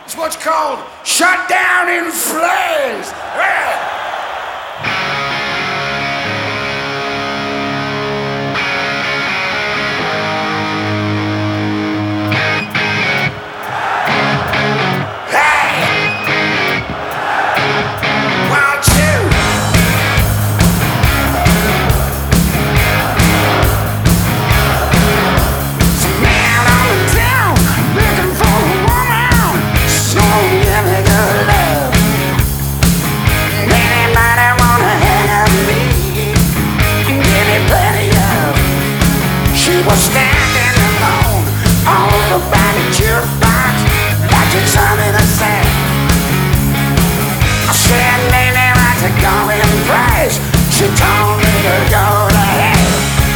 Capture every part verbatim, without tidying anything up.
It's what's called shut down in flames. Yeah. Was standing alone all about the jukebox, watching something to say. I said, maybe I could go in place. She told me to go to hell.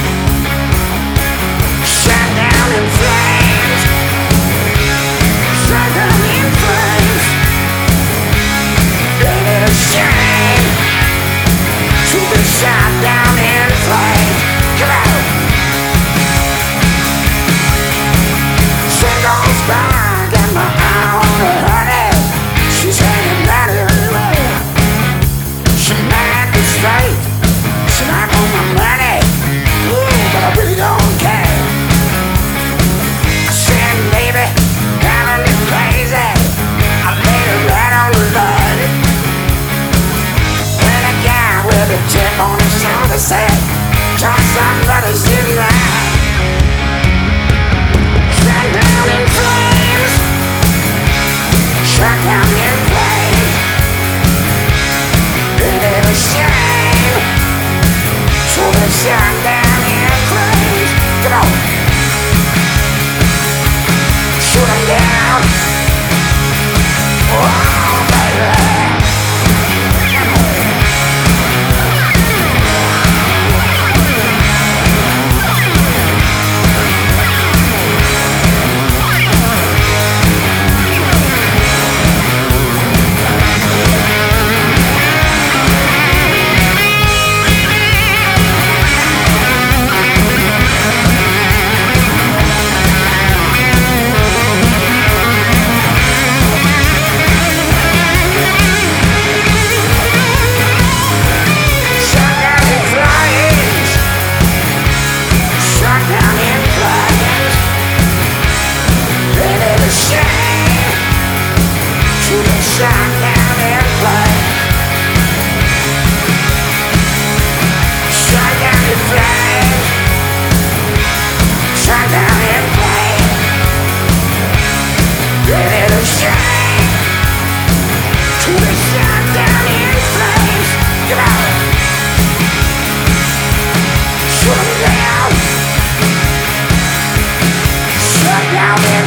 Shut down in flames. Shut down in flames. It is a shame to be shut down in flames. Come on. Goes back and my eye on her honey. She's hanging down everywhere. She mad and straight. She not on my money. Ooh, but I really don't care. I said, baby, driving me crazy. I laid her right on the bed. When a guy with a chip on his shoulder said, try somebody's in there. Shut down in flames. Shut down in flames. It is a shame to be shut down in flames. Come on. Shoot 'em down. Oh, baby. Shut down in flames. Shut down in flames. Shut down in flames. It is a shame to be shut down in flames. Get out. Shut 'em down. Shut down in